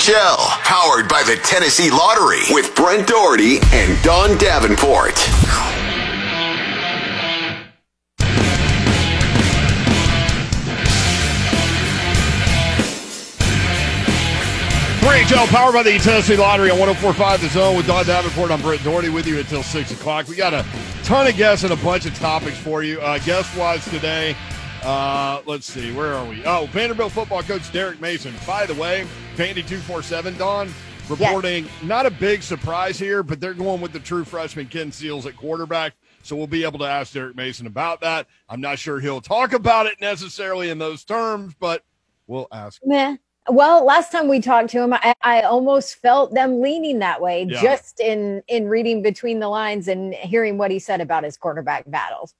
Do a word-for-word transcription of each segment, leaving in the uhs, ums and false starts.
Shell, powered by the Tennessee Lottery with Brent Doherty and Don Davenport. three H L, powered by the Tennessee Lottery on one oh four point five The Zone with Don Davenport. I'm Brent Doherty with you until six o'clock. We got a ton of guests and a bunch of topics for you. Uh, guest-wise today, uh, let's see, where are we? Oh, Vanderbilt football coach Derek Mason. By the way, Vandy two forty-seven, Don, reporting yes. Not a big surprise here, but they're going with the true freshman Ken Seals at quarterback. So we'll be able to ask Derek Mason about that. I'm not sure he'll talk about it necessarily in those terms, but we'll ask. Meh. Well, last time we talked to him, I, I almost felt them leaning that way, yeah. just in, in reading between the lines and hearing what he said about his quarterback battles.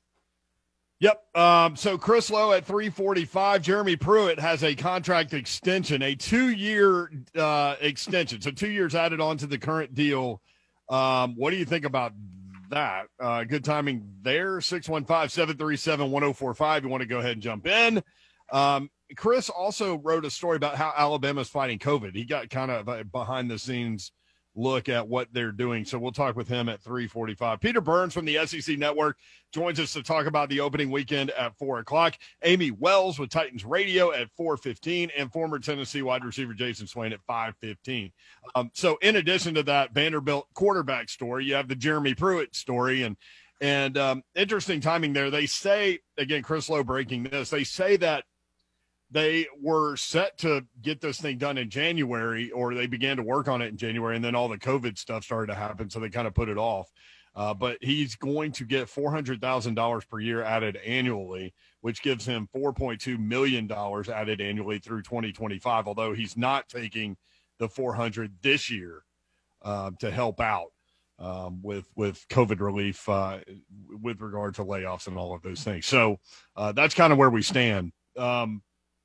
Yep. Um, so Chris Lowe at three forty-five. Jeremy Pruitt has a contract extension, a two-year uh, extension. So two years added on to the current deal. Um, what do you think about that? Uh, good timing there. six one five, seven three seven, one oh four five. You want to go ahead and jump in. Um, Chris also wrote a story about how Alabama's fighting COVID. He got kind of a behind-the-scenes look at what they're doing. So we'll talk with him at three forty-five. Peter Burns from the S E C Network joins us to talk about the opening weekend at four o'clock. Amy Wells with Titans Radio at four fifteen, and former Tennessee wide receiver Jason Swain at five fifteen. Um, so in addition to that Vanderbilt quarterback story, you have the Jeremy Pruitt story, and and um, interesting timing there. They say, again, Chris Lowe breaking this, they say that they were set to get this thing done in January, or they began to work on it in January, and then all the COVID stuff started to happen, so they kind of put it off. Uh, but he's going to get four hundred thousand dollars per year added annually, which gives him four point two million dollars added annually through twenty twenty-five, although he's not taking the four hundred this year uh, to help out um, with, with COVID relief uh, with regard to layoffs and all of those things. So uh, that's kind of where we stand. Um,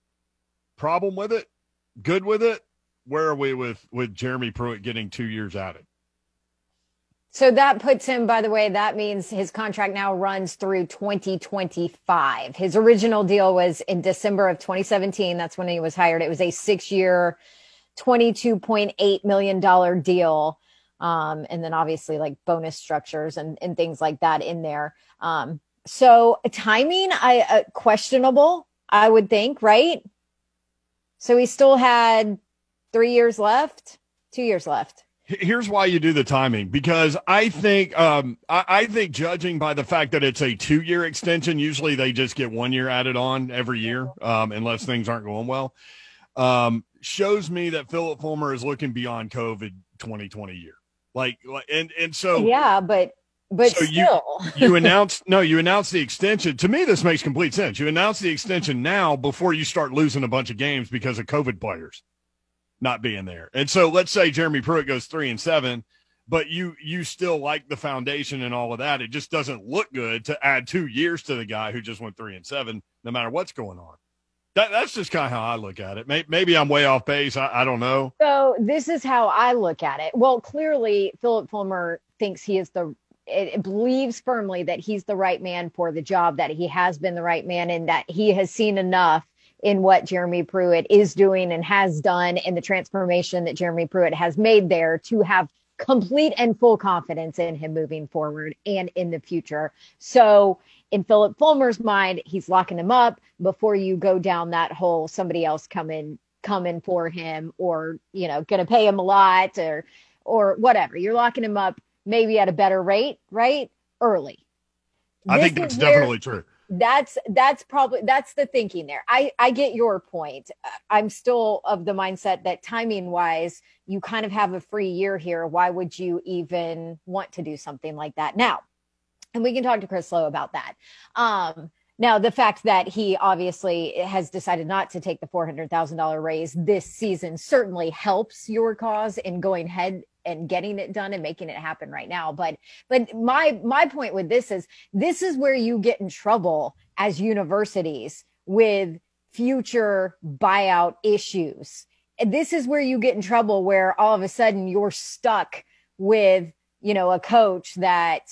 Problem with it? Good with it? Where are we with, with Jeremy Pruitt getting two years added? So that puts him, by the way, that means his contract now runs through twenty twenty-five. His original deal was in December of twenty seventeen. That's when he was hired. It was a six-year, twenty-two point eight million dollars deal. Um, and then obviously like bonus structures and, and things like that in there. Um, so timing, I uh, questionable, I would think, right? So he still had three years left, two years left. Here's why you do the timing, because I think um, I, I think judging by the fact that it's a two-year extension, usually they just get one year added on every year, um, unless things aren't going well, um, shows me that Philip Fulmer is looking beyond COVID twenty twenty year. Like, and and so yeah, but. But so still, you, you announced, no, you announced the extension. To me, this makes complete sense. You announce the extension now before you start losing a bunch of games because of COVID players not being there. And so let's say Jeremy Pruitt goes three and seven, but you, you still like the foundation and all of that. It just doesn't look good to add two years to the guy who just went three and seven, no matter what's going on. That, that's just kind of how I look at it. Maybe, maybe I'm way off base. I, I don't know. So this is how I look at it. Well, clearly Philip Fulmer thinks he is the It, it believes firmly that he's the right man for the job, that he has been the right man, and that he has seen enough in what Jeremy Pruitt is doing and has done, and the transformation that Jeremy Pruitt has made there, to have complete and full confidence in him moving forward and in the future. So in Philip Fulmer's mind, he's locking him up before you go down that whole somebody else coming coming for him, or, you know, going to pay him a lot, or or whatever. You're locking him up maybe at a better rate, right? Early. I This think that's is where- definitely true. That's that's probably that's the thinking there. I, I get your point. I'm still of the mindset that timing wise, you kind of have a free year here. Why would you even want to do something like that now? And we can talk to Chris Lowe about that. Um, now, the fact that he obviously has decided not to take the four hundred thousand dollars raise this season certainly helps your cause in going ahead and getting it done and making it happen right now. But but my my point with this is this is where you get in trouble as universities with future buyout issues. And this is where you get in trouble, where all of a sudden you're stuck with, you know, a coach that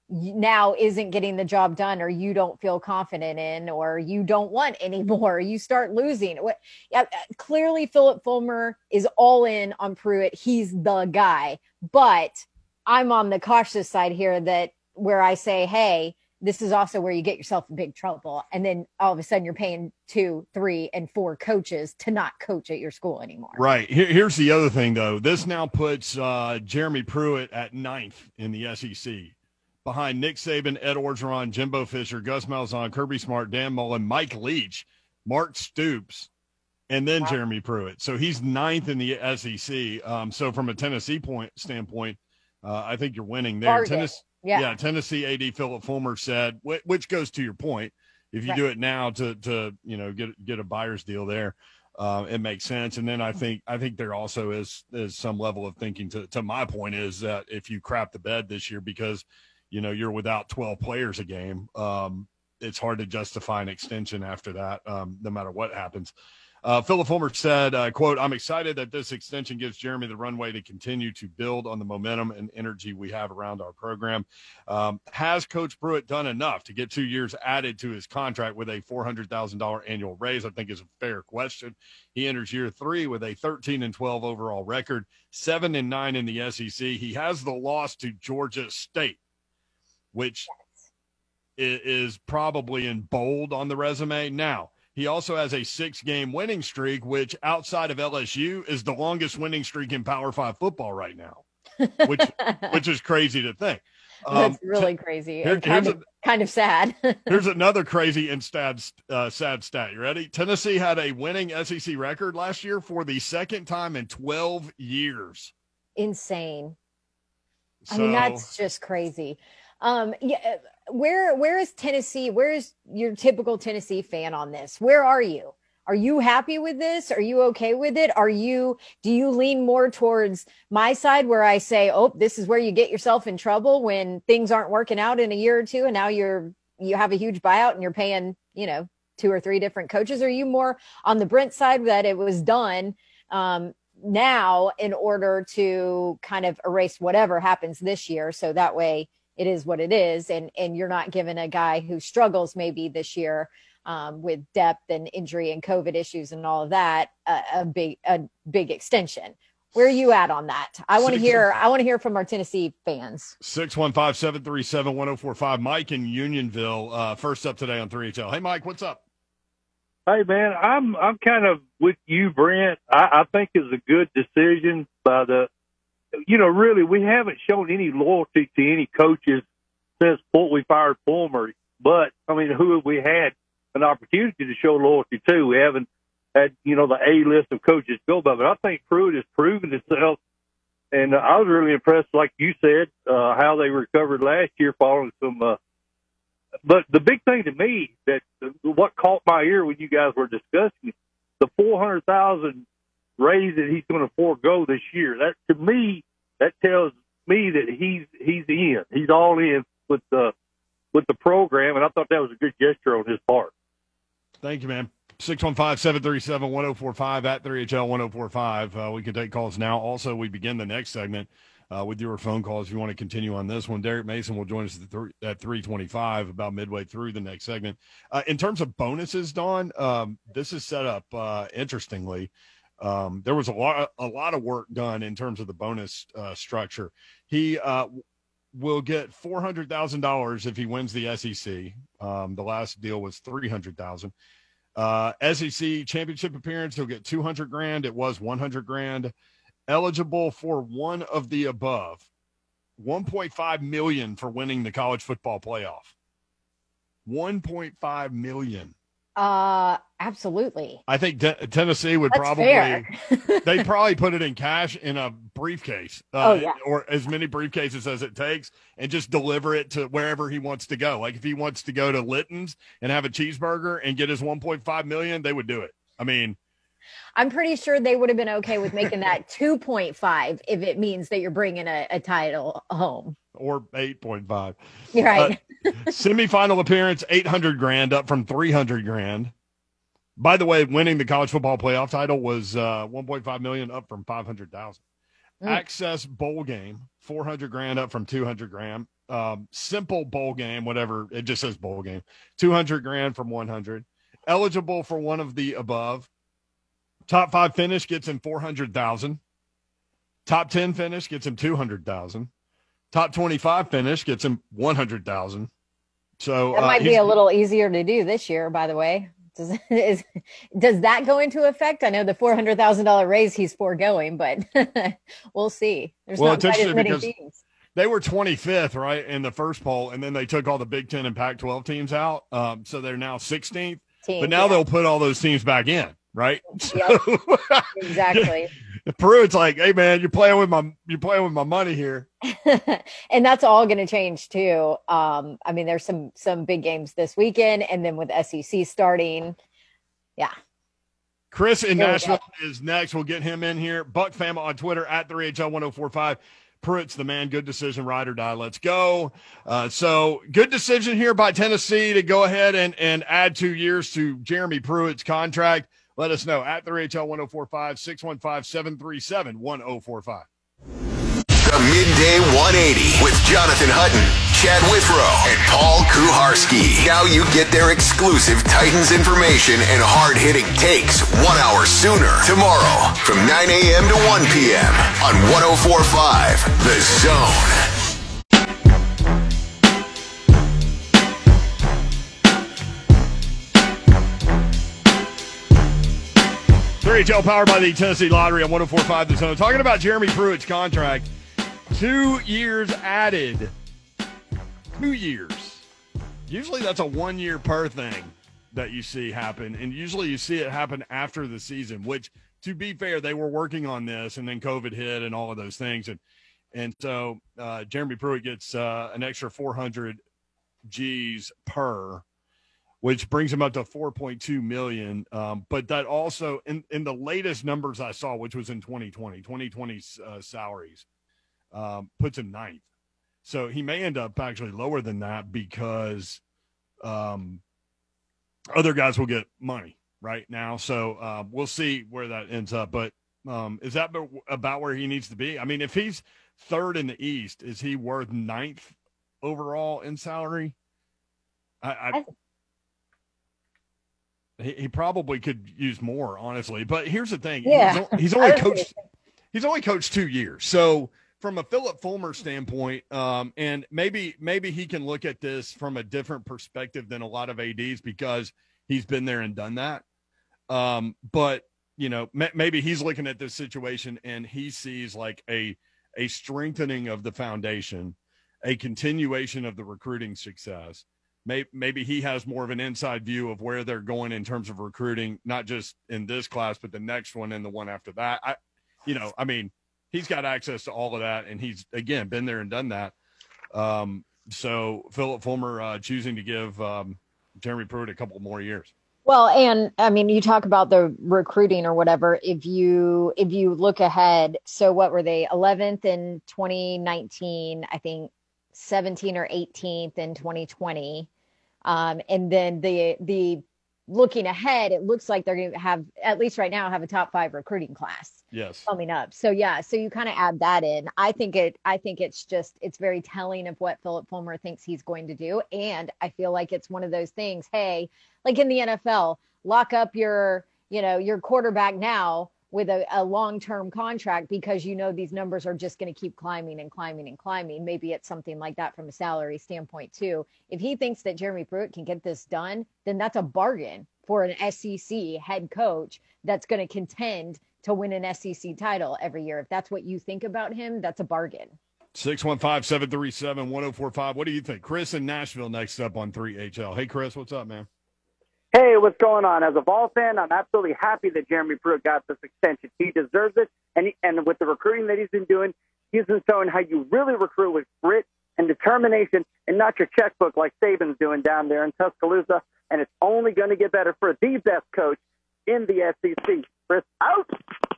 now isn't getting the job done, or you don't feel confident in, or you don't want anymore, you start losing. What? Yeah, clearly Philip Fulmer is all in on Pruitt. He's the guy, but I'm on the cautious side here, that where I say, hey, this is also where you get yourself in big trouble. And then all of a sudden you're paying two, three, and four coaches to not coach at your school anymore. Right. Here, here's the other thing, though. This now puts uh, Jeremy Pruitt at ninth in the S E C, behind Nick Saban, Ed Orgeron, Jimbo Fisher, Gus Malzahn, Kirby Smart, Dan Mullen, Mike Leach, Mark Stoops, and then wow. Jeremy Pruitt. So he's ninth in the S E C. Um, so from a Tennessee point standpoint, uh, I think you're winning there. Tennessee, yeah. yeah, Tennessee A D Philip Fulmer said, which goes to your point, if you right. do it now to to you know get get a buyer's deal there, uh, it makes sense. And then I think I think there also is is some level of thinking to to my point is that if you crap the bed this year because you know, you're without twelve players a game, Um, it's hard to justify an extension after that, um, no matter what happens. Uh, Philip Fulmer said, uh, quote, I'm excited that this extension gives Jeremy the runway to continue to build on the momentum and energy we have around our program. Um, has Coach Pruitt done enough to get two years added to his contract with a four hundred thousand dollars annual raise? I think is a fair question. He enters year three with a thirteen and twelve overall record, seven and nine in the S E C. He has the loss to Georgia State, which is probably in bold on the resume. Now, he also has a six-game winning streak, which outside of L S U is the longest winning streak in Power Five football right now, which which is crazy to think. Um, That's really crazy here, and kind of, a, kind of sad. Here's another crazy and sad, uh, sad stat. You ready? Tennessee had a winning S E C record last year for the second time in twelve years. Insane. So, I mean, that's just crazy. Um, yeah, where where is Tennessee? Where is your typical Tennessee fan on this? Where are you? Are you happy with this? Are you okay with it? Are you do you lean more towards my side where I say, oh, this is where you get yourself in trouble when things aren't working out in a year or two, and now you're you have a huge buyout and you're paying, you know, two or three different coaches? Are you more on the Brent side that it was done um, now in order to kind of erase whatever happens this year, so that way it is what it is, and and you're not giving a guy who struggles maybe this year um, with depth and injury and COVID issues and all of that a, a big a big extension. Where are you at on that? I want to hear. I want to hear from our Tennessee fans. six one five, seven three seven, one oh four five. Mike in Unionville, uh, first up today on three H L. Hey, Mike, what's up? Hey, man, I'm I'm kind of with you, Brent. I, I think it's a good decision by the. You know, really, we haven't shown any loyalty to any coaches since we fired Fulmer. But, I mean, who have we had an opportunity to show loyalty to? We haven't had, you know, the A list of coaches go by. But I think Pruitt has proven itself. And uh, I was really impressed, like you said, uh, how they recovered last year following some. Uh, but the big thing to me, that uh, what caught my ear when you guys were discussing the four hundred thousand dollars raise that he's going to forego this year. That to me, that tells me that he's he's in. He's all in with the with the program, and I thought that was a good gesture on his part. Thank you, man. six one five, seven three seven, one oh four five at three H L one oh four five. Uh, we can take calls now. Also, we begin the next segment uh, with your phone calls if you want to continue on this one. Derek Mason will join us at, three, at three twenty-five, about midway through the next segment. Uh, in terms of bonuses, Dawn, um, this is set up uh, interestingly. Um, there was a lot, a lot of work done in terms of the bonus uh, structure. He uh, will get four hundred thousand dollars if he wins the S E C. Um, the last deal was three hundred thousand. Uh, S E C championship appearance, he'll get two hundred grand. It was one hundred grand. Eligible for one of the above, one point five million for winning the college football playoff. one point five million. Uh, absolutely. I think t- Tennessee would That's probably, they'd probably put it in cash in a briefcase, uh, oh, yeah. or as many briefcases as it takes, and just deliver it to wherever he wants to go. Like if he wants to go to Litton's and have a cheeseburger and get his one point five million, they would do it. I mean, I'm pretty sure they would have been okay with making that two point five if it means that you're bringing a, a title home. Or eight point five. You're right. Uh, semifinal appearance, eight hundred grand, up from three hundred grand. By the way, winning the college football playoff title was uh, one point five million, up from five hundred thousand. Mm. Access bowl game, four hundred grand, up from two hundred grand. um, simple bowl game, whatever. It just says bowl game. two hundred grand from one hundred. Eligible for one of the above. Top five finish gets him four hundred thousand. Top ten finish gets him two hundred thousand. Top twenty-five finish gets him one hundred thousand. So that might uh, be a little easier to do this year, by the way. Does is, does that go into effect? I know the four hundred thousand dollars raise he's foregoing, but we'll see. There's well, not quite as many teams. They were twenty-fifth, right, in the first poll, and then they took all the Big Ten and Pac twelve teams out. Um, so they're now sixteenth. Team, but now yeah. they'll put all those teams back in, right? Yep. Exactly. Pruitt's like, hey man, you're playing with my you're playing with my money here. And that's all going to change too. Um, I mean, there's some some big games this weekend, and then with S E C starting, yeah. Chris in there Nashville is next. We'll get him in here. Buck Fama on Twitter at three H L one oh four five. Pruitt's the man. Good decision, ride or die. Let's go. Uh, so good decision here by Tennessee to go ahead and, and add two years to Jeremy Pruitt's contract. Let us know at three H L one oh four five, six one five, seven three seven, one oh four five. The Midday one eighty with Jonathan Hutton, Chad Withrow, and Paul Kuharski. Now you get their exclusive Titans information and hard-hitting takes one hour sooner. Tomorrow from nine a.m. to one p.m. on one oh four point five The Zone. three H L powered by the Tennessee Lottery on one oh four point five The Zone. Talking about Jeremy Pruitt's contract. Two years added. Two years. Usually that's a one-year per thing that you see happen, and usually you see it happen after the season, which, to be fair, they were working on this, and then COVID hit and all of those things. And and so uh, Jeremy Pruitt gets uh, an extra four hundred G's per, which brings him up to four point two million dollars. Um, but that also, in, in the latest numbers I saw, which was in twenty twenty, twenty twenty uh, salaries, um, puts him ninth. So he may end up actually lower than that because um, other guys will get money right now. So uh, we'll see where that ends up. But um, is that about where he needs to be? I mean, if he's third in the East, is he worth ninth overall in salary? I, I he, he probably could use more, honestly. But here's the thing: yeah. he's, he's only coached. He's only coached two years, so. From a Philip Fulmer standpoint, um, and maybe maybe he can look at this from a different perspective than a lot of A Ds because he's been there and done that. Um, but, you know, m- maybe he's looking at this situation and he sees like a a strengthening of the foundation, a continuation of the recruiting success. Maybe, maybe he has more of an inside view of where they're going in terms of recruiting, not just in this class, but the next one and the one after that. I, you know, I mean, he's got access to all of that, and he's, again, been there and done that. Um, so Philip Fulmer uh, choosing to give um, Jeremy Pruitt a couple more years. Well, and I mean, you talk about the recruiting or whatever. If you if you look ahead, so what were they? eleventh in twenty nineteen, I think seventeenth or eighteenth in twenty twenty. Um, and then the the looking ahead, it looks like they're going to have, at least right now, have a top five recruiting class. Yes. Coming up. So yeah, so you kind of add that in. I think it I think it's just it's very telling of what Philip Fulmer thinks he's going to do. And I feel like it's one of those things, hey, like in the N F L, lock up your, you know, your quarterback now with a, a long-term contract because you know these numbers are just going to keep climbing and climbing and climbing. Maybe it's something like that from a salary standpoint too. If he thinks that Jeremy Pruitt can get this done, then that's a bargain for an S E C head coach that's going to contend to win an S E C title every year. If that's what you think about him, that's a bargain. six one five, seven three seven, one oh four five. What do you think? Chris in Nashville next up on three H L. Hey, Chris, what's up, man? Hey, what's going on? As a Vol fan, I'm absolutely happy that Jeremy Pruitt got this extension. He deserves it, and he, and with the recruiting that he's been doing, he's been showing how you really recruit with grit and determination and not your checkbook like Saban's doing down there in Tuscaloosa, and it's only going to get better for the best coach in the S E C. Chris, out!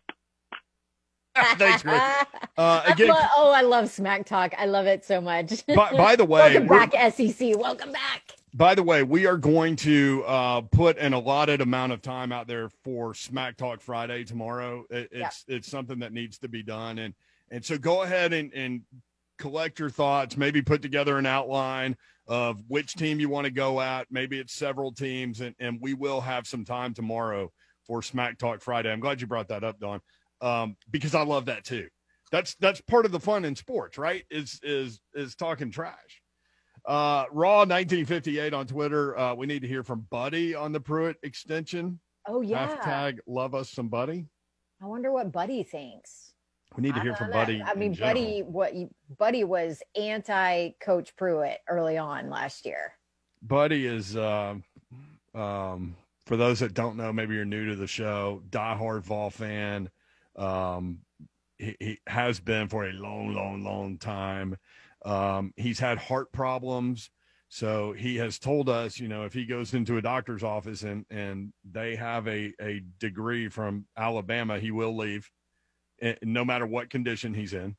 Thanks, Chris. Uh, again, I lo- oh, I love smack talk. I love it so much. By, by the way, welcome back, S E C. Welcome back. By the way, we are going to uh, put an allotted amount of time out there for Smack Talk Friday tomorrow. It, it's yeah. it's something that needs to be done, and and so go ahead and, and collect your thoughts, maybe put together an outline of which team you want to go at. Maybe it's several teams, and, and we will have some time tomorrow for Smack Talk Friday. I'm glad you brought that up, Don, um, because I love that too. That's that's part of the fun in sports, right? Is is is talking trash. Uh, Raw nineteen fifty-eight on Twitter. Uh, we need to hear from Buddy on the Pruitt extension. Oh yeah. Hashtag love us some Buddy. I wonder what Buddy thinks. We need to hear from Buddy. I mean, Buddy, what Buddy was anti Coach Pruitt early on last year. Buddy is, uh, um, for those that don't know, maybe you're new to the show, diehard Vol fan. Um, he, he has been for a long, long, long time. Um, he's had heart problems. So he has told us, you know, if he goes into a doctor's office and, and they have a, a degree from Alabama, he will leave, no matter what condition he's in.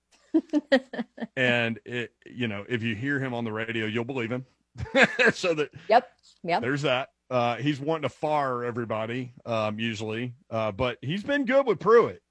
And, it, you know, if you hear him on the radio, you'll believe him. So that, yep, yep. There's that. Uh, he's wanting to fire everybody, um, usually, uh, but he's been good with Pruitt.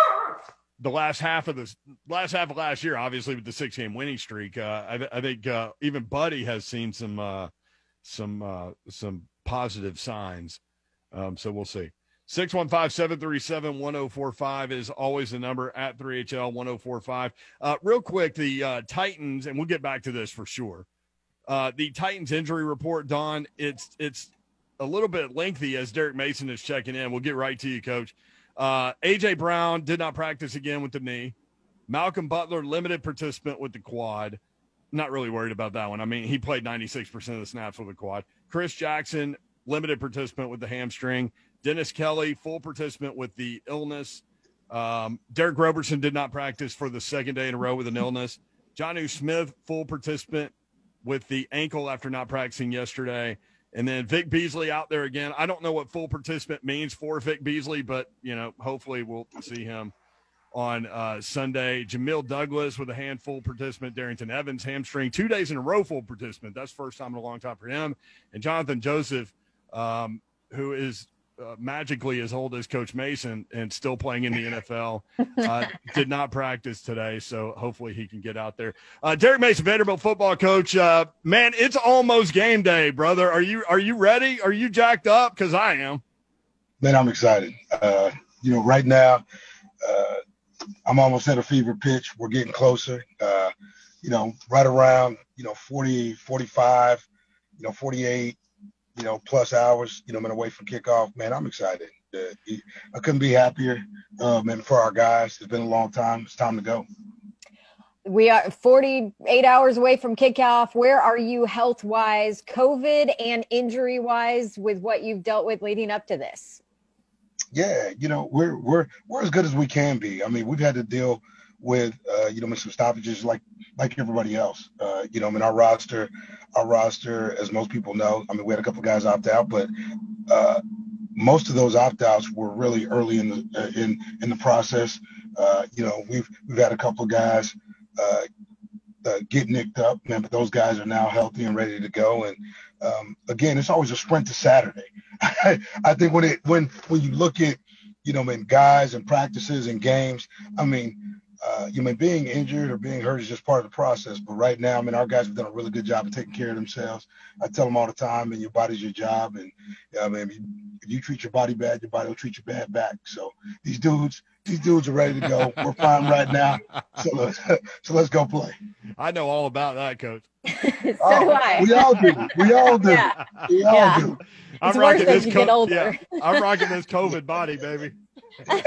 The last half of the last half of last year, obviously with the six game winning streak, uh, I, I think uh, even Buddy has seen some uh, some uh, some positive signs. Um, so we'll see. six one five, seven three seven, one oh four five is always the number, at three H L one oh four five. Uh, real quick, the uh, Titans, and we'll get back to this for sure. Uh, the Titans injury report, Don, it's it's a little bit lengthy as Derek Mason is checking in. We'll get right to you, Coach. Uh, A J Brown did not practice again with the knee. Malcolm Butler, limited participant with the quad. Not really worried about that one. I mean, he played ninety-six percent of the snaps with the quad. Chris Jackson, limited participant with the hamstring. Dennis Kelly, full participant with the illness. Um, Derek Robertson did not practice for the second day in a row with an illness. Jonnu Smith, full participant with the ankle after not practicing yesterday. And then Vic Beasley out there again. I don't know what full participant means for Vic Beasley, but, you know, hopefully we'll see him on uh, Sunday. Jamil Douglas with a handful participant. Darrington Evans, hamstring. Two days in a row full participant. That's first time in a long time for him. And Jonathan Joseph, um, who is uh, magically as old as Coach Mason and still playing in the N F L, uh, did not practice today, so hopefully he can get out there. Uh, Derek Mason, Vanderbilt football coach. Uh, man, it's almost game day, brother. Are you are you ready? Are you jacked up? Because I am. Man, I'm excited. Uh, you know, right now, uh, I'm almost at a fever pitch. We're getting closer. Uh, you know, right around, you know, forty, forty-five, you know, forty-eight, you know, plus hours, you know, I'm away from kickoff. Man, I'm excited. Uh, I couldn't be happier. Um, and for our guys, it's been a long time. It's time to go. We are forty-eight hours away from kickoff. Where are you health-wise, COVID and injury-wise, with what you've dealt with leading up to this? Yeah, you know, we're we're we're as good as we can be. I mean, we've had to deal with uh, you know, with some stoppages like like everybody else. Uh, you know, I mean, our roster, our roster, as most people know, I mean, we had a couple of guys opt out, but uh, most of those opt-outs were really early in the uh, in in the process. Uh, you know, we've we've had a couple of guys uh, uh, get nicked up, man, but those guys are now healthy and ready to go. And um, again, it's always a sprint to Saturday. I think when it when when you look at, you know, man, guys and practices and games, I mean, uh, you mean being injured or being hurt is just part of the process. But right now, I mean, our guys have done a really good job of taking care of themselves. I tell them all the time, and your body's your job. And I mean, if you treat your body bad, your body will treat you bad back. So these dudes, these dudes are ready to go. We're fine right now. So let's, so let's go play. I know all about that, Coach. so oh, do I. We all do. We all do. Yeah. We all Yeah. do. I'm It's rocking worse as this you co- get older. Yeah, I'm rocking this COVID body, baby. Coach,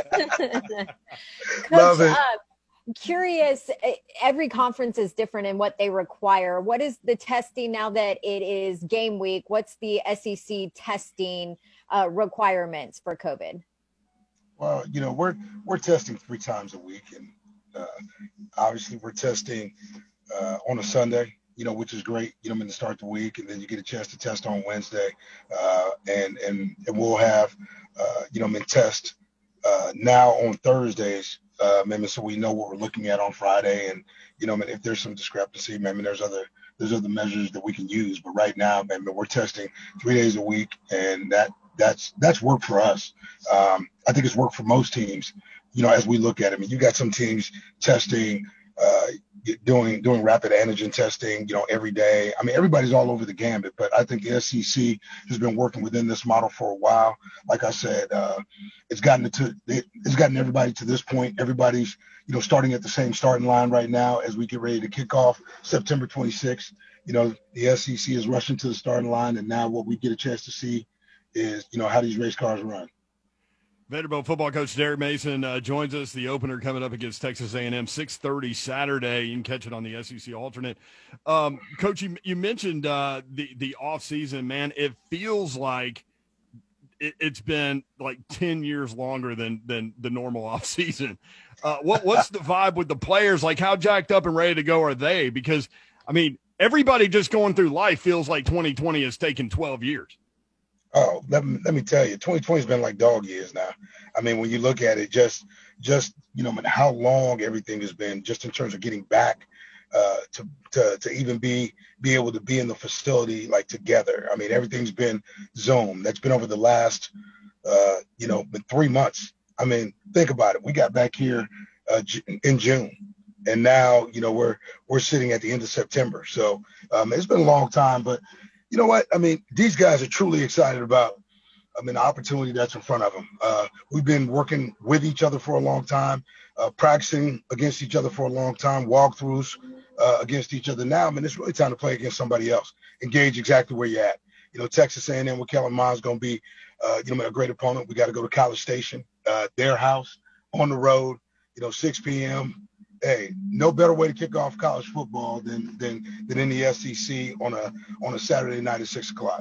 Love it. uh, curious, uh, every conference is different in what they require. What is the testing now that it is game week? What's the S E C testing uh, requirements for COVID? Well, you know, we're we're testing three times a week, and uh, obviously we're testing uh, on a Sunday, you know, which is great, you know, I mean, to start the week, and then you get a chance to test on Wednesday, uh, and and and we'll have, uh, you know, I mean, test uh, now on Thursdays, uh, maybe so we know what we're looking at on Friday, and you know, I mean, if there's some discrepancy, maybe there's other there's other measures that we can use, but right now, maybe we're testing three days a week, and that that's that's work for us. Um, I think it's work for most teams, you know, as we look at it. I mean, you got some teams testing, uh, doing doing rapid antigen testing, you know, every day. I mean, everybody's all over the gambit, but I think the S E C has been working within this model for a while. Like I said, uh, it's gotten it to it's gotten everybody to this point. Everybody's, you know, starting at the same starting line right now as we get ready to kick off September twenty-sixth. You know, the S E C is rushing to the starting line, and now what we get a chance to see is, you know, how these race cars run. Vanderbilt football coach Derek Mason uh, joins us. The opener coming up against Texas A and M, six thirty Saturday. You can catch it on the S E C alternate. Um, Coach, you, you mentioned uh, the, the offseason, man. It feels like it, it's been like ten years longer than than the normal offseason. Uh, what, what's the vibe with the players? Like, how jacked up and ready to go are they? Because, I mean, everybody just going through life feels like twenty twenty has taken twelve years. Oh, let me, let me tell you, twenty twenty has been like dog years now. I mean, when you look at it, just, just you know, how long everything has been, just in terms of getting back uh, to, to to even be be able to be in the facility like together. I mean, everything's been Zoom. That's been over the last, uh, you know, been three months. I mean, think about it. We got back here uh, in June, and now, you know, we're we're sitting at the end of September. So um, it's been a long time, but. You know what? I mean, these guys are truly excited about, I mean, the opportunity that's in front of them. Uh, we've been working with each other for a long time, uh, practicing against each other for a long time, walkthroughs uh, against each other. Now, I mean, it's really time to play against somebody else, engage exactly where you're at. You know, Texas A and M with Kellen Mond is going to be, uh, you know, a great opponent. We got to go to College Station, uh, their house, on the road, you know, six p.m., Hey, no better way to kick off college football than than than in the S E C on a on a Saturday night at six o'clock.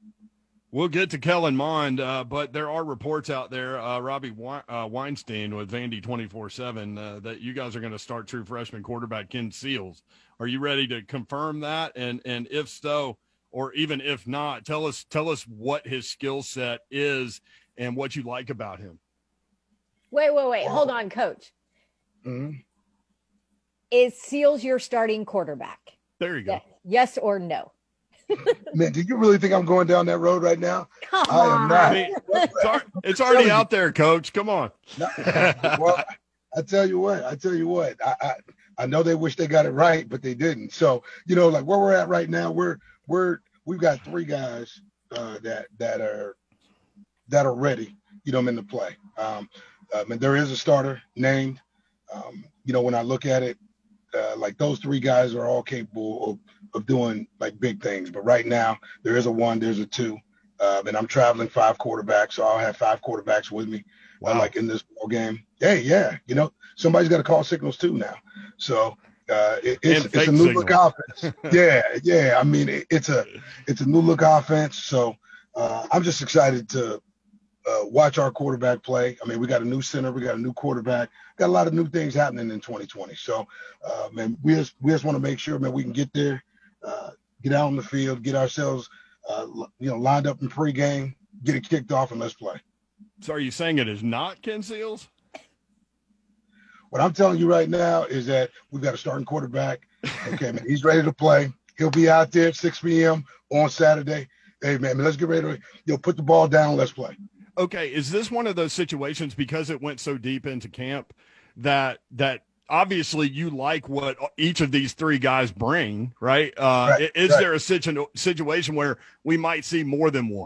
We'll get to Kellen Mond, uh, but there are reports out there, uh, Robbie we- uh, Weinstein with Vandy twenty-four seven, uh, that you guys are going to start true freshman quarterback Ken Seals. Are you ready to confirm that? And and if so, or even if not, tell us tell us what his skill set is and what you like about him. Wait, wait, wait. Hold on, Coach. Mm-hmm. Is Seals your starting quarterback? There you go. Yes or no? Man, do you really think I'm going down that road right now? Come I am on. not. I mean, it's, ar- it's already out there, Coach. Come on. No, well, I tell you what, I tell you what, I, I I know they wish they got it right, but they didn't. So, you know, like where we're at right now, we're we're we've got three guys uh, that that are that are ready, you know, in the play. Um, um, and there is a starter named. Um, you know, when I look at it, uh, like those three guys are all capable of, of doing like big things. But right now, there is a one, there's a two, uh, and I'm traveling five quarterbacks, so I'll have five quarterbacks with me. Wow. Uh, like in this ball game. Hey, yeah, you know, somebody's got to call signals too now. So uh, it, it's, it's a new signal. Look offense. yeah, yeah. I mean, it, it's a it's a new look offense. So uh, I'm just excited to uh, watch our quarterback play. I mean, we got a new center, we got a new quarterback, got a lot of new things happening in twenty twenty. So, uh, man, we just we just want to make sure, man, we can get there, uh, get out on the field, get ourselves, uh, you know, lined up in pregame, get it kicked off, and let's play. So, are you saying it is not Ken Seals? What I'm telling you right now is that we've got a starting quarterback. Okay, man, he's ready to play. He'll be out there at six p.m. on Saturday. Hey, man, let's get ready to, you know, put the ball down. Let's play. Okay, is this one of those situations, because it went so deep into camp, that that obviously you like what each of these three guys bring, right? Uh, right is right. there a situ- situation where we might see more than one?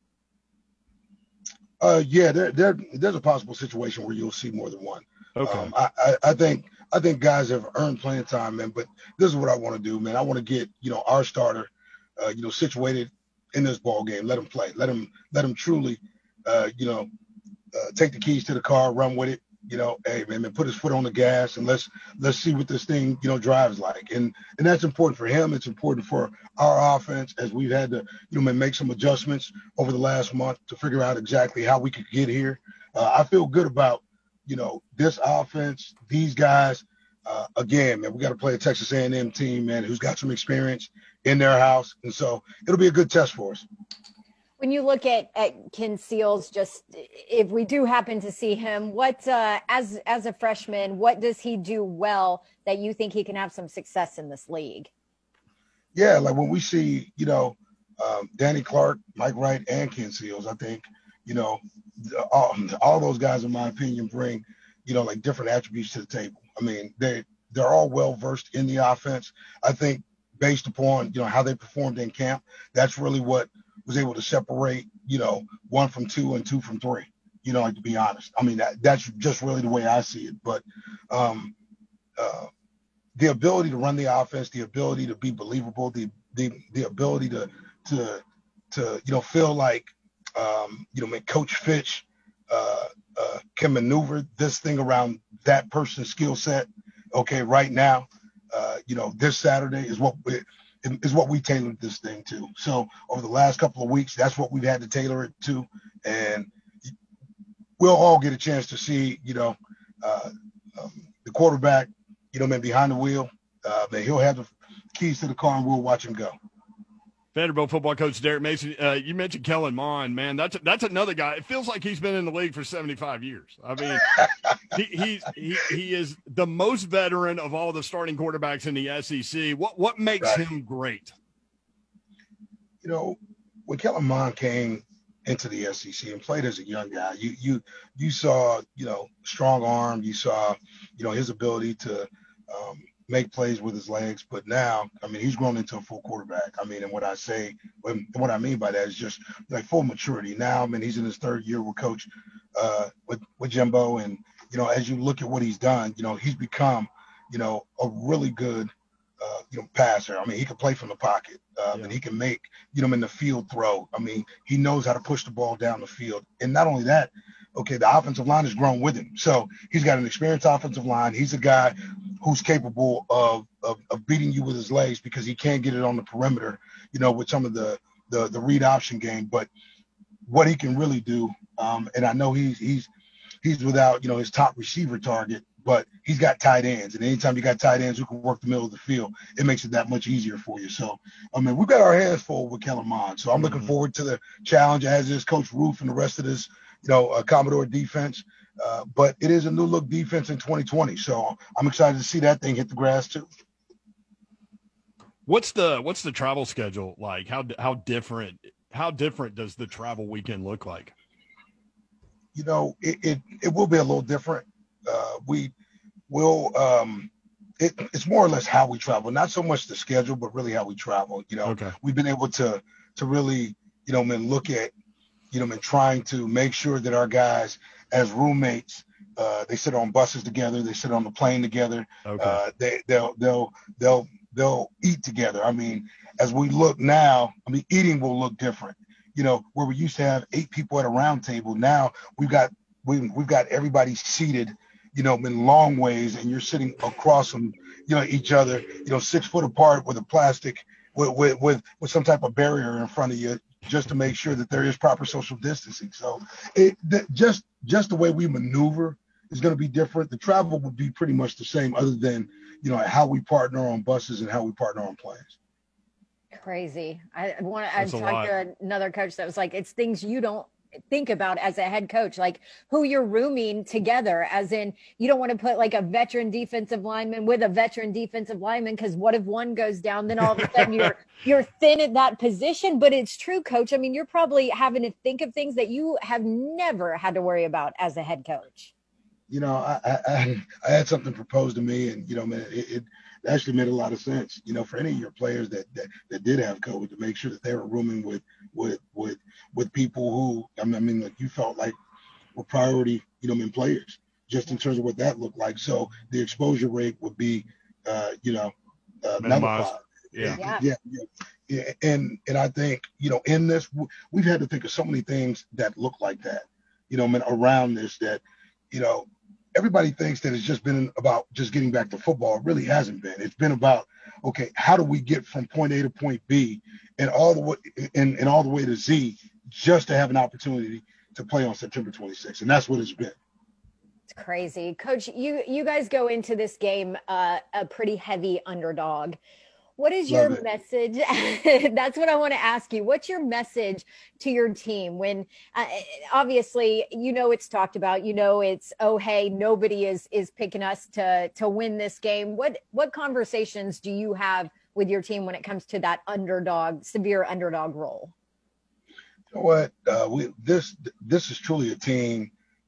Uh, yeah, there, there, there's a possible situation where you'll see more than one. Okay. Um, I, I, I think I think guys have earned playing time, man. But this is what I want to do, man. I want to get, you know, our starter, uh, you know, situated in this ball game. Let him play. Let him let him truly. Uh, you know, uh, take the keys to the car, run with it. You know, hey man, man, put his foot on the gas, and let's let's see what this thing, you know, drives like. And and that's important for him. It's important for our offense, as we've had to, you know, make some adjustments over the last month to figure out exactly how we could get here. Uh, I feel good about, you know, this offense, these guys. Uh, again, man, we got to play a Texas A and M team, man, who's got some experience in their house, and so it'll be a good test for us. When you look at, at Ken Seals, just if we do happen to see him, what uh, as as a freshman, what does he do well that you think he can have some success in this league? Yeah, like when we see, you know, um, Danny Clark, Mike Wright, and Ken Seals, I think, you know, all, all those guys, in my opinion, bring, you know, like different attributes to the table. I mean, they they're all well versed in the offense. I think based upon, you know, how they performed in camp, that's really what was able to separate, you know, one from two and two from three, you know, like, to be honest. I mean, that, that's just really the way I see it. But um, uh, the ability to run the offense, the ability to be believable, the the the ability to to to you know feel like um, you know, Coach Fitch uh, uh, can maneuver this thing around that person's skill set. Okay, right now, uh, you know, this Saturday is what we, is what we tailored this thing to. So over the last couple of weeks, that's what we've had to tailor it to, and we'll all get a chance to see, you know, uh, um, the quarterback, you know, man, behind the wheel. Uh, man, he'll have the keys to the car, and we'll watch him go. Vanderbilt football coach Derek Mason, uh, you mentioned Kellen Mond, man. That's that's another guy. It feels like he's been in the league for seventy-five years. I mean, he, he's he he is the most veteran of all the starting quarterbacks in the S E C. What what makes right. him great? You know, when Kellen Mond came into the S E C and played as a young guy, you you you saw, you know, strong arm. You saw, you know, his ability to um, make plays with his legs. But now, I mean, he's grown into a full quarterback. I mean, and what I say, what I mean by that is just like full maturity. Now, I mean, he's in his third year with Coach uh, with with Jimbo, and you know, as you look at what he's done, you know, he's become, you know, a really good, uh, you know, passer. I mean, he can play from the pocket, uh, yeah. and he can make, you know, in the field throw. I mean, he knows how to push the ball down the field. And not only that, okay, the offensive line has grown with him. So he's got an experienced offensive line. He's a guy who's capable of, of, of beating you with his legs because he can't get it on the perimeter, you know, with some of the, the, the read option game. But what he can really do, um, and I know he's, he's, he's without, you know, his top receiver target, but he's got tight ends. And anytime you got tight ends who can work the middle of the field, it makes it that much easier for you. So, I mean, we've got our hands full with Kellen Mond. So I'm mm-hmm. looking forward to the challenge, as is Coach Roof and the rest of this, you know, uh, Commodore defense. Uh, but it is a new look defense in twenty twenty. So I'm excited to see that thing hit the grass too. What's the what's the travel schedule like? How how different how different does the travel weekend look like? You know, it it, it will be a little different. Uh, we will um, it, it's more or less how we travel, not so much the schedule, but really how we travel. You know, okay. We've been able to to really, you know, man, look at, you know, man, trying to make sure that our guys as roommates, uh, they sit on buses together, they sit on the plane together, okay. uh, they they'll they'll they'll they'll eat together. I mean, as we look now, I mean, eating will look different. You know, where we used to have eight people at a round table, now we've got we we've got everybody seated, you know, in long ways, and you're sitting across from, you know, each other, you know, six foot apart with a plastic with with with, with some type of barrier in front of you, just to make sure that there is proper social distancing. So it th- just just the way we maneuver is going to be different. The travel would be pretty much the same, other than, you know, how we partner on buses and how we partner on planes. Crazy. I want to I talked to another coach that was like, it's things you don't think about as a head coach, like who you're rooming together, as in you don't want to put like a veteran defensive lineman with a veteran defensive lineman, because what if one goes down, then all of a sudden you're you're thin at that position. But it's true, coach. I mean, you're probably having to think of things that you have never had to worry about as a head coach. You know, I I, I had something proposed to me, and you know, man, it, it actually made a lot of sense, you know, for any of your players that, that that did have COVID, to make sure that they were rooming with with with with people who, I mean, I mean, like you felt like were priority, you know, I mean, players, just in terms of what that looked like. So the exposure rate would be, uh, you know, uh, nullified. Yeah. Yeah. yeah, yeah, yeah. And and I think, you know, in this, we've had to think of so many things that look like that, you know, I mean, around this, that, you know, everybody thinks that it's just been about just getting back to football. It really hasn't been. It's been about, okay, how do we get from point A to point B and all the way and, and all the way to Z, just to have an opportunity to play on September twenty-sixth. And that's what it's been. It's crazy. Coach, you you guys go into this game uh, a pretty heavy underdog. What is your Love it. message? That's what I want to ask you. What's your message to your team when uh, obviously, you know, it's talked about, you know, it's, oh, hey, nobody is is picking us to to win this game. What what conversations do you have with your team when it comes to that underdog, severe underdog role? You know what? Uh, we this this is truly a team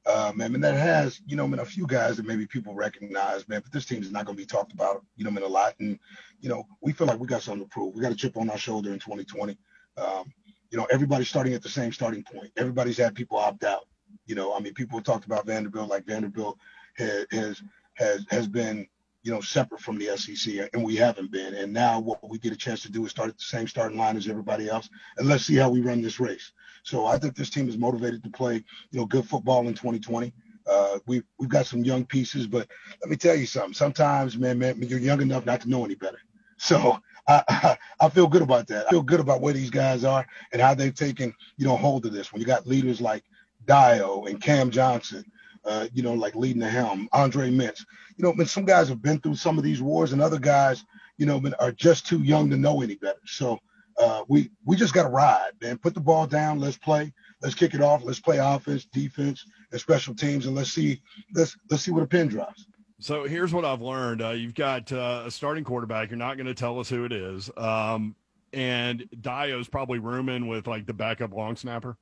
Uh, man, and that has, you know, man, a few guys that maybe people recognize, man, but this team is not going to be talked about, you know, man, a lot. And, you know, we feel like we got something to prove. We got a chip on our shoulder in twenty twenty. Um, you know, everybody's starting at the same starting point. Everybody's had people opt out. You know, I mean, people talked about Vanderbilt, like Vanderbilt has, has, has, has been, you know, separate from the S E C, and we haven't been. And now what we get a chance to do is start at the same starting line as everybody else, and let's see how we run this race. So I think this team is motivated to play, you know, good football in twenty twenty. Uh, we've we've got some young pieces, but let me tell you something. Sometimes, man, man, you're young enough not to know any better. So I, I I feel good about that. I feel good about where these guys are and how they've taken, you know, hold of this. When you got leaders like Dio and Cam Johnson, uh, you know, like leading the helm, Andre Mintz. You know, but some guys have been through some of these wars, and other guys, you know, are just too young to know any better. So uh, we we just got to ride, man. Put the ball down. Let's play. Let's kick it off. Let's play offense, defense, and special teams, and let's see let's let's see where the pin drops. So here's what I've learned. Uh, you've got uh, a starting quarterback. You're not going to tell us who it is. Um, and Dio's probably rooming with like the backup long snapper.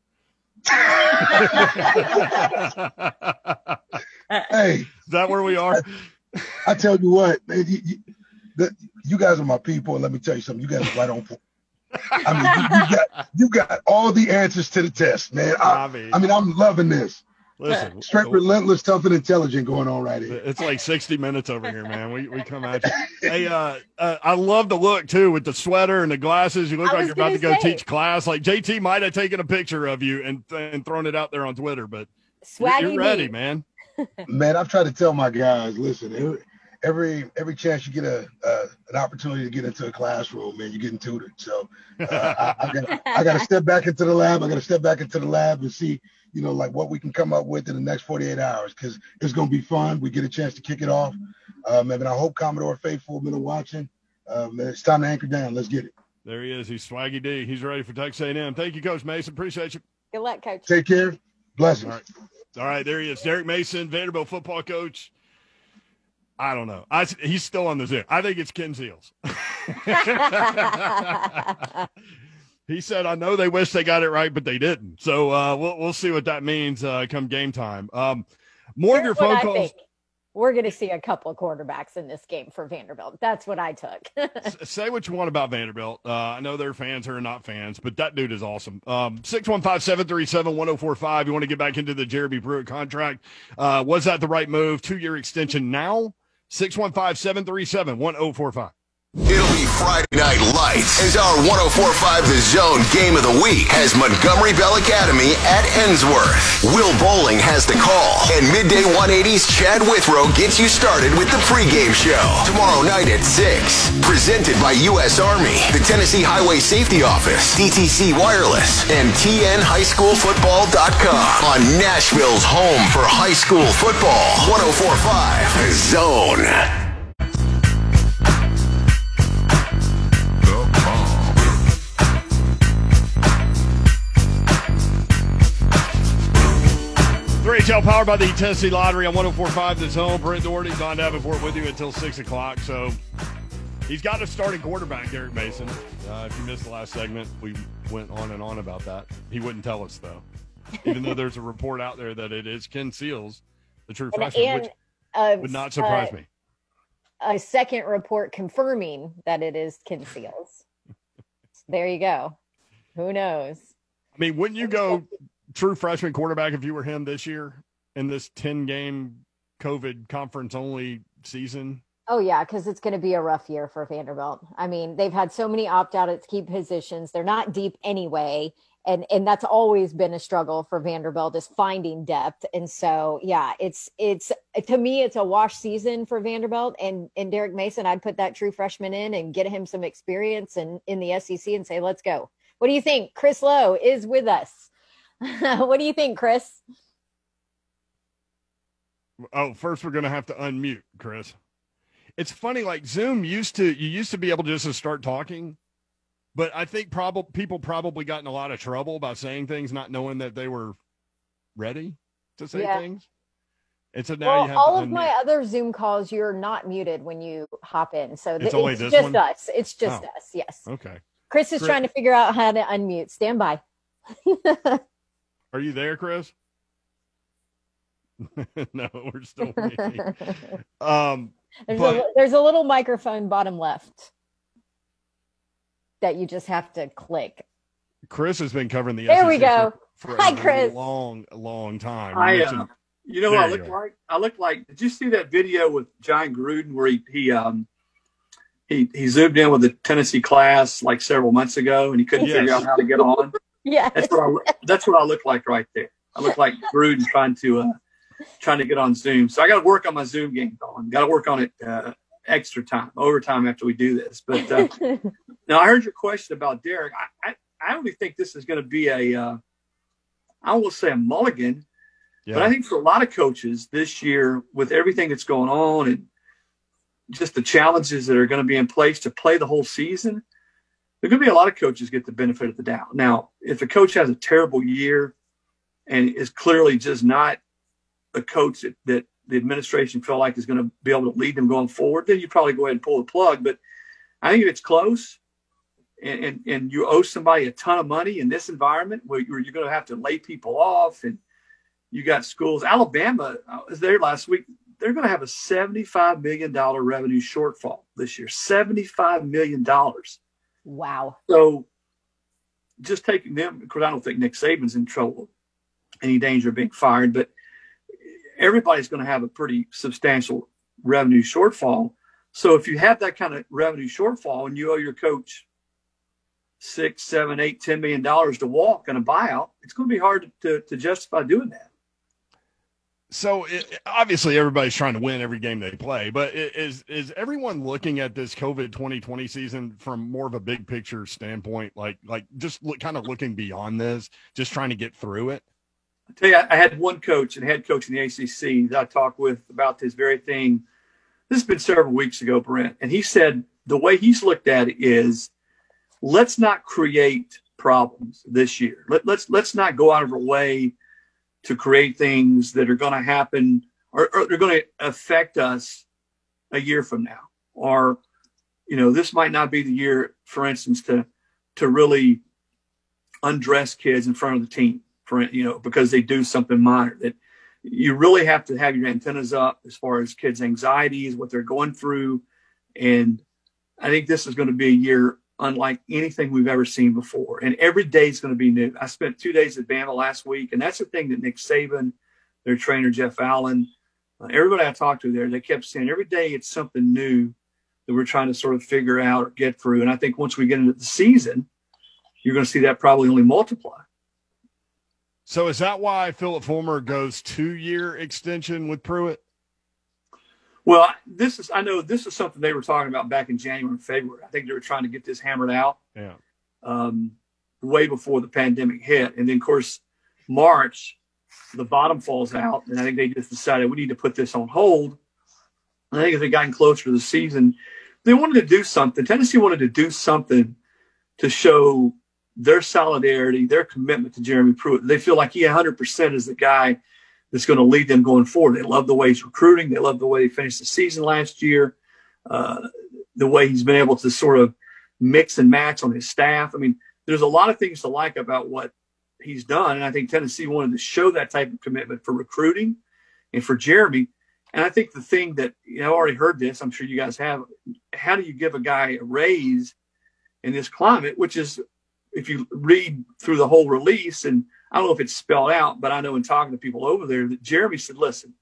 Hey, is that where we are? I, I tell you what, man, you, you, the, you guys are my people, and let me tell you something. You guys are right on point. I mean, you, you got you got all the answers to the test, man. I, I, mean, I mean, I'm loving this. Listen, straight, relentless, tough, and intelligent going on right here. It's like sixty minutes over here, man. We we come at you. Hey, uh, uh, I love the look too with the sweater and the glasses. You look like you're about to go say. teach class. Like J T might have taken a picture of you and and thrown it out there on Twitter, but Swaggy you're, you're ready, man. Man, I've tried to tell my guys, listen, every every chance you get a uh, an opportunity to get into a classroom, man, you're getting tutored. So uh, I, I got I got to step back into the lab. I got to step back into the lab and see, you know, like what we can come up with in the next forty-eight hours, because it's going to be fun. We get a chance to kick it off. Um, and I hope Commodore Faithful have been watching. Um, it's time to anchor down. Let's get it. There he is. He's Swaggy D. He's ready for Texas A and M. Thank you, Coach Mason. Appreciate you. Good luck, Coach. Take care. Blessings. All right. All right, there he is. Derek Mason, Vanderbilt football coach. I don't know. I, he's still on the Zoom. I think it's Ken Seals. He said, I know they wish they got it right, but they didn't. So uh, we'll we'll see what that means uh, come game time. Um, more Here's of your phone calls. Think. We're going to see a couple of quarterbacks in this game for Vanderbilt. That's what I took. Say what you want about Vanderbilt. Uh, I know they're fans who are not fans, but that dude is awesome. Um, six one five, seven three seven, one oh four five. You want to get back into the Jeremy Pruitt contract. Uh, was that the right move? Two-year extension now? six one five, seven three seven, one oh four five. It'll be Friday Night Lights as our one oh four point five The Zone Game of the Week has Montgomery Bell Academy at Ensworth. Will Bowling has the call, and Midday one eighty's Chad Withrow gets you started with the pregame show tomorrow night at six. Presented by U S Army, the Tennessee Highway Safety Office, D T C Wireless, and T N High School Football dot com on Nashville's home for high school football. one oh four point five The Zone. three H L powered by the Tennessee Lottery on one oh four point five The Zone. Brent Doherty, Don Davenport with you until six o'clock. So he's got a starting quarterback, Derek Mason. Uh, if you missed the last segment, we went on and on about that. He wouldn't tell us, though, even though there's a report out there that it is Ken Seals, the true freshman, and, which uh, would not surprise uh, me. A second report confirming that it is Ken Seals. There you go. Who knows? I mean, wouldn't you go true freshman quarterback if you were him this year in this ten-game COVID conference-only season? Oh, yeah, because it's going to be a rough year for Vanderbilt. I mean, they've had so many opt-out at key positions. They're not deep anyway, and and that's always been a struggle for Vanderbilt is finding depth. And so, yeah, it's it's to me, it's a wash season for Vanderbilt. And and Derek Mason, I'd put that true freshman in and get him some experience and in the S E C and say, let's go. What do you think? Chris Lowe is with us. What do you think, Chris? Oh, first we're going to have to unmute Chris. It's funny, like Zoom used to, you used to be able just to start talking, but I think probably people probably got in a lot of trouble by saying things, not knowing that they were ready to say yeah. things. And so now well, you have all to of unmute. my other Zoom calls, you're not muted when you hop in. So th- it's, only it's this just one? us. It's just oh. us. Yes. Okay. Chris is Chris. trying to figure out how to unmute. Stand by. Are you there, Chris? No, we're still waiting. Um, there's, but, a, there's a little microphone bottom left that you just have to click. Chris has been covering the there S E C we go. for, for Hi, a Chris. long, long time. I, mentioned, uh, you know what I look like? I look like, did you see that video with John Gruden where he, he, um, he, he zoomed in with the Tennessee class like several months ago and he couldn't Yes. figure out how to get on? Yeah. That's what I, that's what I look like right there. I look like Gruden trying to, uh, trying to get on Zoom. So I got to work on my Zoom game, Colin. Got to work on it, uh, extra time, overtime after we do this. But, uh, now I heard your question about Derek. I, I, I only think this is going to be a, uh, I won't say a mulligan, yeah. but I think for a lot of coaches this year, with everything that's going on and just the challenges that are going to be in place to play the whole season, there are going to be a lot of coaches get the benefit of the doubt. Now, if a coach has a terrible year and is clearly just not a coach that, that the administration feel like is going to be able to lead them going forward, then you probably go ahead and pull the plug. But I think if it's close, And, and and you owe somebody a ton of money in this environment where you're, you're going to have to lay people off, and you got schools. Alabama I was there last week. They're going to have a seventy-five million dollars revenue shortfall this year. seventy-five million dollars. Wow. So just taking them, of course, I don't think Nick Saban's in trouble, any danger of being fired, but everybody's going to have a pretty substantial revenue shortfall. So if you have that kind of revenue shortfall and you owe your coach six, seven, eight, ten million dollars to walk in a buyout, it's going to be hard to, to justify doing that. So it, obviously everybody's trying to win every game they play, but is is everyone looking at this COVID twenty twenty season from more of a big picture standpoint, like like just look, kind of looking beyond this, just trying to get through it? I tell you, I, I had one coach and head coach in the A C C that I talked with about this very thing. This has been several weeks ago, Brent, and he said the way he's looked at it is, let's not create problems this year. Let, let's let's not go out of our way to create things that are going to happen or, or they're going to affect us a year from now. Or, you know, this might not be the year, for instance, to to really undress kids in front of the team, for you know, because they do something minor. That you really have to have your antennas up as far as kids' anxieties, what they're going through, and I think this is going to be a year unlike anything we've ever seen before. And every day is going to be new. I spent two days at Bama last week, and that's the thing that Nick Saban, their trainer, Jeff Allen, uh, everybody I talked to there, they kept saying every day it's something new that we're trying to sort of figure out or get through. And I think once we get into the season, you're going to see that probably only multiply. So is that why Philip Fulmer goes two-year extension with Pruitt? Well, this is, I know this is something they were talking about back in January and February. I think they were trying to get this hammered out yeah. um, way before the pandemic hit. And then, of course, March, the bottom falls out. And I think they just decided we need to put this on hold. I think as they gotten closer to the season, they wanted to do something. Tennessee wanted to do something to show their solidarity, their commitment to Jeremy Pruitt. They feel like he one hundred percent is the guy that's going to lead them going forward. They love the way he's recruiting. They love the way he finished the season last year, uh, the way he's been able to sort of mix and match on his staff. I mean, there's a lot of things to like about what he's done, and I think Tennessee wanted to show that type of commitment for recruiting and for Jeremy. And I think the thing that, you know, I already heard this, I'm sure you guys have, how do you give a guy a raise in this climate, which is, if you read through the whole release, and I don't know if it's spelled out, but I know in talking to people over there that Jeremy said, listen,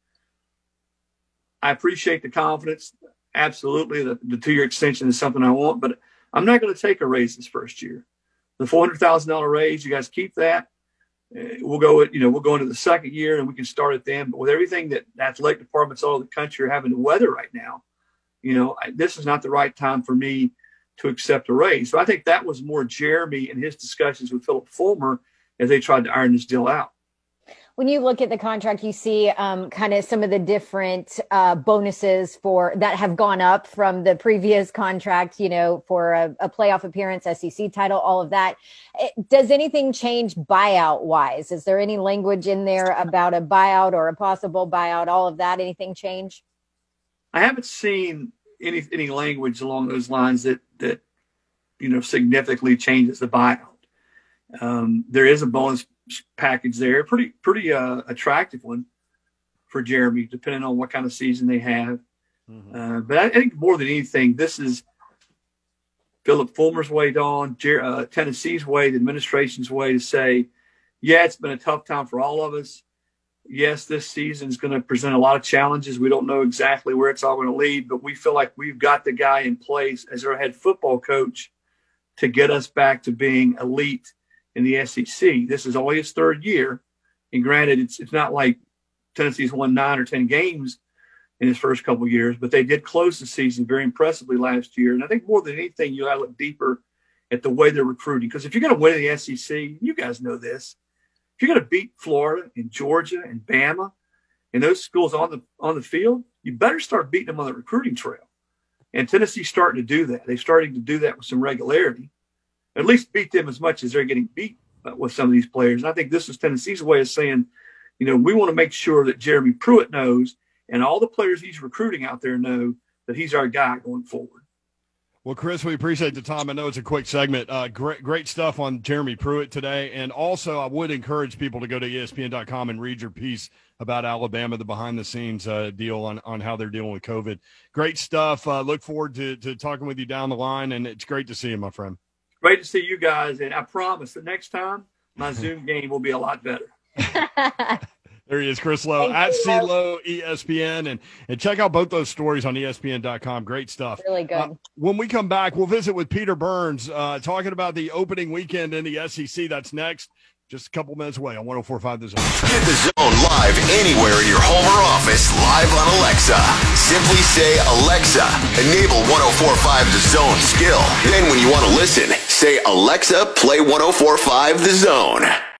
I appreciate the confidence. Absolutely. The, the two-year extension is something I want, but I'm not going to take a raise this first year. The four hundred thousand dollars raise, you guys keep that. Uh, we'll go, you know, we'll go into the second year and we can start it then. But with everything that athletic departments all over the country are having to weather right now, you know, I, this is not the right time for me to accept a raise. So I think that was more Jeremy and his discussions with Philip Fulmer as they tried to iron this deal out. When you look at the contract, you see um, kind of some of the different uh, bonuses for that have gone up from the previous contract, you know, for a, a playoff appearance, S E C title, all of that. It, does anything change buyout wise? Is there any language in there about a buyout or a possible buyout, all of that? Anything change? I haven't seen any any language along those lines that, that you know, significantly changes the buyout. Um, there is a bonus package there, pretty pretty uh, attractive one for Jeremy, depending on what kind of season they have. Mm-hmm. Uh, but I think more than anything, this is Philip Fulmer's way, Dawn, Jer- uh, Tennessee's way, the administration's way to say, yeah, it's been a tough time for all of us. Yes, this season is going to present a lot of challenges. We don't know exactly where it's all going to lead, but we feel like we've got the guy in place as our head football coach to get us back to being elite in the S E C. This is only his third year. And granted, it's it's not like Tennessee's won nine or ten games in his first couple of years, but they did close the season very impressively last year. And I think more than anything, you got to look deeper at the way they're recruiting. Because if you're going to win in the S E C, you guys know this, if you're going to beat Florida and Georgia and Bama and those schools on the on the field, you better start beating them on the recruiting trail. And Tennessee's starting to do that. They're starting to do that with some regularity. At least beat them as much as they're getting beat with some of these players. And I think this is Tennessee's way of saying, you know, we want to make sure that Jeremy Pruitt knows and all the players he's recruiting out there know that he's our guy going forward. Well, Chris, we appreciate the time. I know it's a quick segment. Uh, great, great stuff on Jeremy Pruitt today. And also, I would encourage people to go to E S P N dot com and read your piece about Alabama, the behind-the-scenes uh, deal on, on how they're dealing with COVID. Great stuff. Uh, look forward to, to talking with you down the line, and it's great to see you, my friend. Great to see you guys, and I promise the next time my Zoom game will be a lot better. There he is, Chris Lowe, Thank at you, C Lowe. Lowe E S P N, and and check out both those stories on E S P N dot com. Great stuff. Really good. Uh, when we come back, we'll visit with Peter Burns, uh, talking about the opening weekend in the S E C. That's next, just a couple minutes away on one oh four point five The Zone. Get The Zone live anywhere in your home or office, live on Alexa. Simply say, Alexa, enable one oh four point five The Zone skill. Then when you want to listen, say, Alexa, play one oh four point five The Zone.